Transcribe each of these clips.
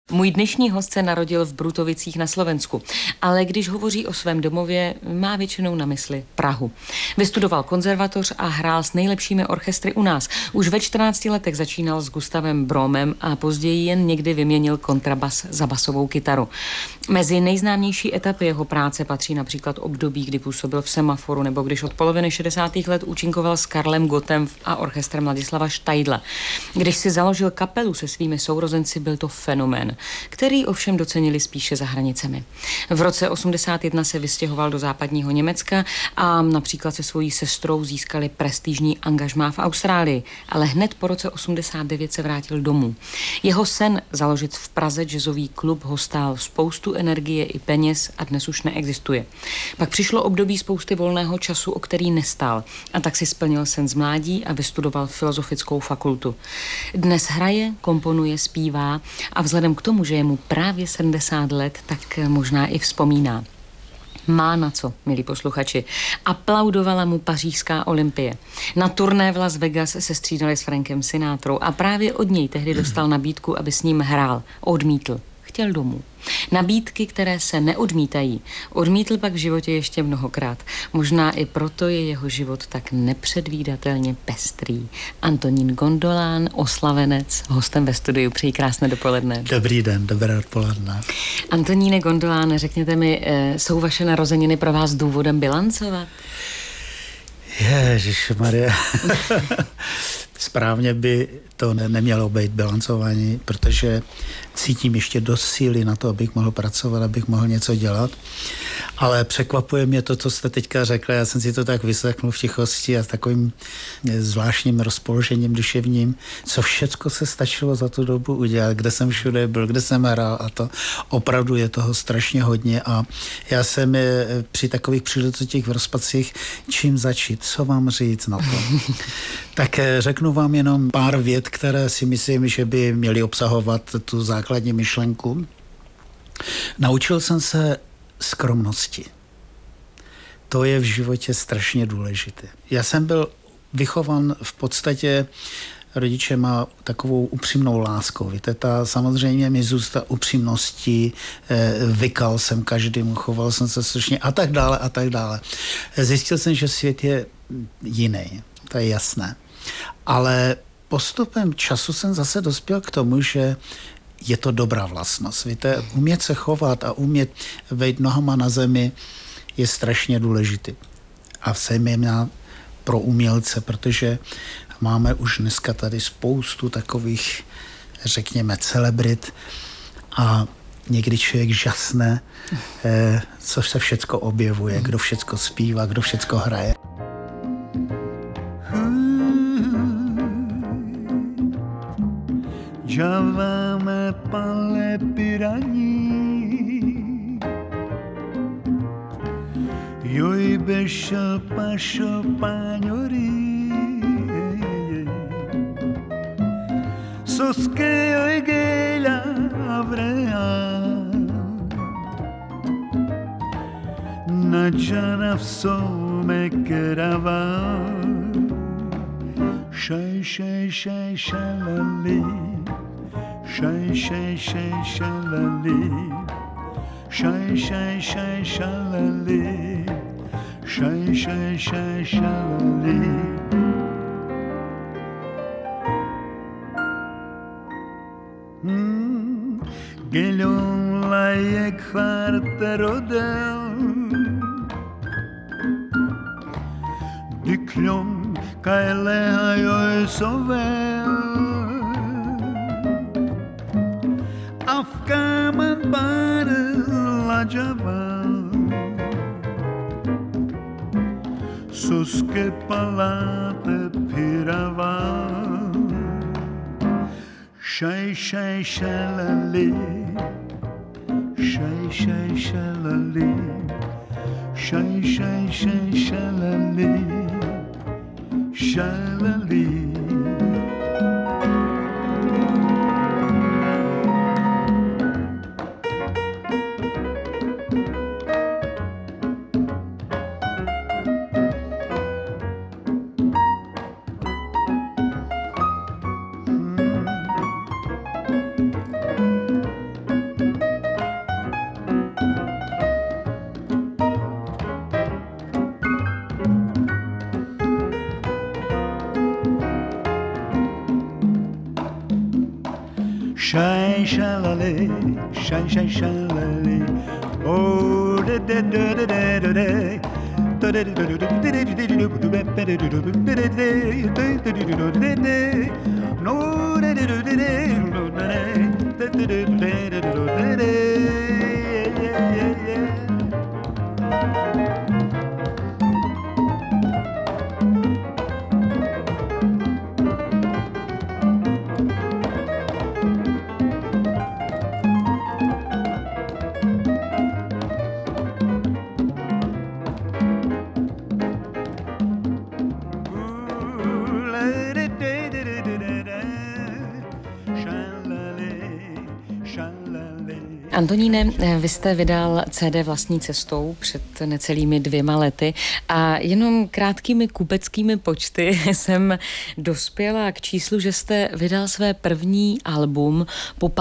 Můj dnešní host se narodil v Brutovicích na Slovensku, ale když hovoří o svém domově, má většinou na mysli Prahu. Vystudoval konzervatoř a hrál s nejlepšími orchestry u nás. Už ve 14 letech začínal s Gustavem Bromem a později jen někdy vyměnil kontrabas za basovou kytaru. Mezi nejznámější etapy jeho práce patří například období, kdy působil v Semaforu, nebo když od poloviny 60. let účinkoval s Karlem Gottem a orchestrem Ladislava Štajdla. Když si založil kapelu se svými sourozenci, byl to fenomén, který ovšem docenili spíše za hranicemi. V roce 81 se vystěhoval do západního Německa a například se svojí sestrou získali prestižní angažmá v Austrálii, ale hned po roce 89 se vrátil domů. Jeho sen založit v Praze jazzový klub ho stál spoustu energie i peněz a dnes už neexistuje. Pak přišlo období spousty volného času, o který nestál, a tak si splnil sen z mládí a vystudoval filozofickou fakultu. Dnes hraje, komponuje, zpívá a vzhledem k tomu, že je mu právě 70 let, tak možná i vzpomíná. Má na co, milí posluchači. Aplaudovala mu pařížská Olympie. Na turné v Las Vegas se střídali s Frankem Sinatrou a právě od něj tehdy dostal nabídku, aby s ním hrál. Odmítl. Chtěl domů. Nabídky, které se neodmítají, odmítl pak v životě ještě mnohokrát. Možná i proto je jeho život tak nepředvídatelně pestrý. Antonín Gondolán, oslavenec, hostem ve studiu. Přeji krásné dopoledne. Dobrý den, dobré odpoledne. Antoníne Gondolán, řekněte mi, jsou vaše narozeniny pro vás důvodem bilancovat? Ježišmarja. Správně by to nemělo být bilancování, protože cítím ještě dost síly na to, abych mohl pracovat, abych mohl něco dělat. Ale překvapuje mě to, co jste teďka řekla. Já jsem si to tak vyslechnul v tichosti a s takovým zvláštním rozpoložením duševním, co všecko se stačilo za tu dobu udělat, kde jsem všude byl, kde jsem hrál, a to opravdu je toho strašně hodně. A já jsem při takových příležitostech v rozpacích, čím začít, co vám říct na to. Tak řeknu vám jenom pár vět, které si myslím, že by měly obsahovat tu základní myšlenku. Naučil jsem se skromnosti. To je v životě strašně důležité. Já jsem byl vychovan v podstatě rodičema takovou upřímnou láskou. Víte, ta samozřejmě mi zůstala upřímností, vykal jsem každému, choval jsem se slušně a tak dále a tak dále. Zjistil jsem, že svět je jiný, to je jasné. Ale postupem času jsem zase dospěl k tomu, že je to dobrá vlastnost. Víte, umět se chovat a umět vejít nohama na zemi je strašně důležitý. A zejména pro umělce, protože máme už dneska tady spoustu takových, řekněme, celebrit a někdy člověk žasne, co se všecko objevuje, kdo všecko zpívá, kdo všecko hraje. Giavame palle piragni Io i bescio pascio pagnori Soske oi gela avrea Najana v some kerava Shai shai shai shalali Shai shai shai shalali Shai shai shai shalali Shai shai shai shalali Gelion layek farterodel Dyklom kaile hayoi sovel Afkaman bare la javal Soske palate piraval Shai shai shalali Shai shai shalali Shai shai shai shalali Shalali Shine, shalale, shine, shine, shalale. Oh, da da da da da da da. Antoníne, vy jste vydal CD Vlastní cestou před necelými 2 lety a jenom krátkými kupeckými počty jsem dospěla k číslu, že jste vydal své první album po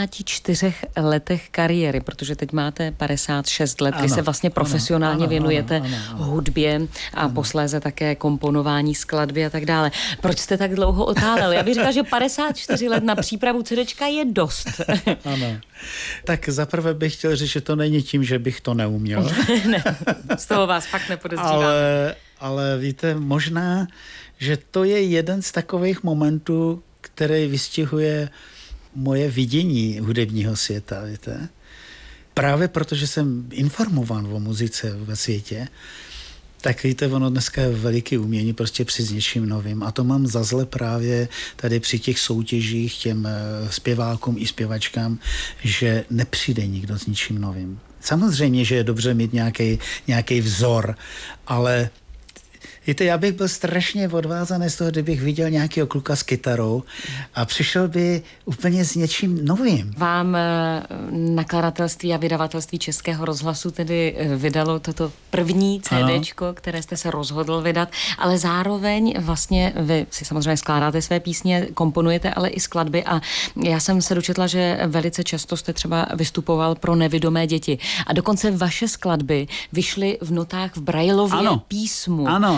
54 letech kariéry, protože teď máte 56 let, kdy se vlastně profesionálně věnujete hudbě a posléze také komponování skladby a tak dále. Proč jste tak dlouho otálel? Já bych řekla, že 54 let na přípravu CDčka je dost. Ano. Tak zaprvé bych chtěl říct, že to není tím, že bych to neuměl. Ne, z toho vás fakt nepodezřívám. Ale víte, možná, že to je jeden z takových momentů, který vystihuje moje vidění hudebního světa, víte. Právě protože jsem informován o muzice ve světě, tak víte, ono dneska je veliký umění prostě při s něčím novým. A to mám za zle právě tady při těch soutěžích těm zpěvákům i zpěvačkám, že nepřijde nikdo s ničím novým. Samozřejmě, že je dobře mít nějaký vzor, ale víte, já bych byl strašně odvázaný z toho, kdybych viděl nějakého kluka s kytarou a přišel by úplně s něčím novým. Vám nakladatelství a vydavatelství Českého rozhlasu tedy vydalo toto první CDčko, které jste se rozhodl vydat, ale zároveň vlastně vy si samozřejmě skládáte své písně, komponujete ale i skladby a já jsem se dočetla, že velice často jste třeba vystupoval pro nevidomé děti a dokonce vaše skladby vyšly v notách v Braillově písmu. Ano.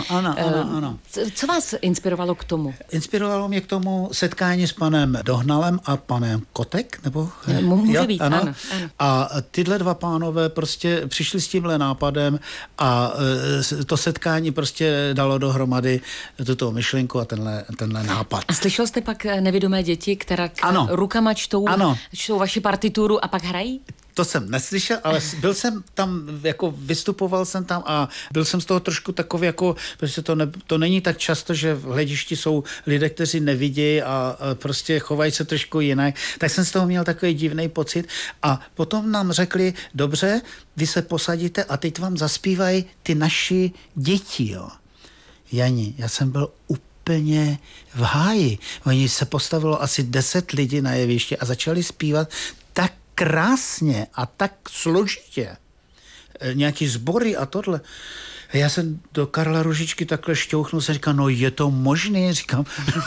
Co vás inspirovalo k tomu? Inspirovalo mě k tomu setkání s panem Dohnalem a panem Kotek, nebo? Může být, ano. A tyhle dva pánové prostě přišli s tímhle nápadem a to setkání prostě dalo dohromady tuto myšlenku a tenhle nápad. A slyšel jste pak nevidomé děti, která rukama čtou vaši partituru a pak hrají? To jsem neslyšel, ale byl jsem tam, jako vystupoval jsem tam a byl jsem z toho trošku takový, jako, protože to není tak často, že v hledišti jsou lidé, kteří nevidí a prostě chovají se trošku jinak. Tak jsem z toho měl takový divný pocit a potom nám řekli, dobře, vy se posadíte a teď vám zaspívají ty naši děti, jo. Jani, já jsem byl úplně v háji. Oni se postavilo asi 10 lidí na jeviště a začali zpívat tak krásně a tak složitě. Nějaký sbory a tohle. A já jsem do Karla Růžičky takhle šťouchnul se, říkám, no je to možné? Říkám,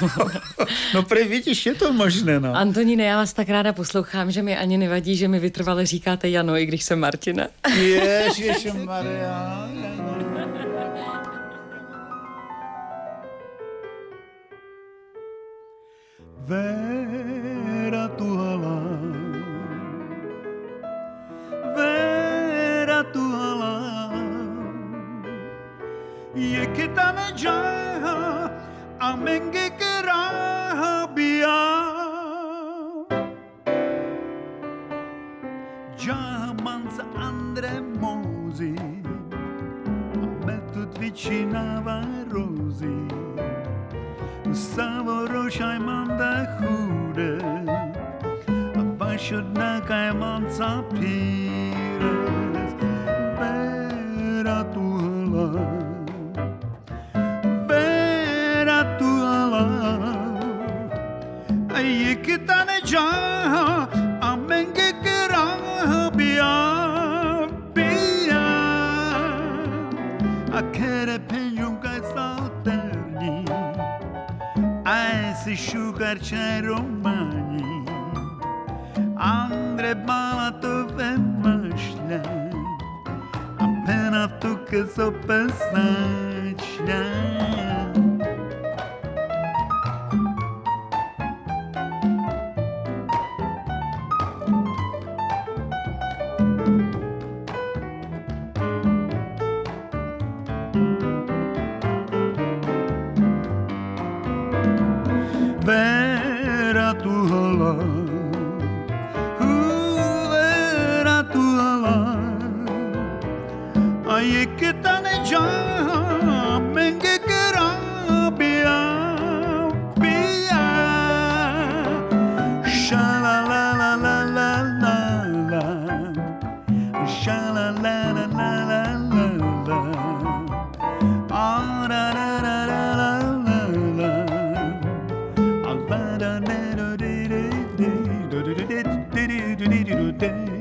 no prý vidíš, je to možné, no. Antoníne, já vás tak ráda poslouchám, že mi ani nevadí, že mi vytrvale říkáte Jano, i když jsem Martina. Ježišmarja. Vera tu hala, Vera tu hala, ye kitane jaha, amenge ke raha biya, jaha manza andre mozi, ametu tvičinava rozi. Savorošaj manda chude a vašodná kajmanca píres. Vera tu hala, a jekitane jaha, a menge keraha biya, a kere penjum kaj salterni. Ai si šukarče romani, Andre bala to ve mašňa, a pena tu ke so pesačňa. day.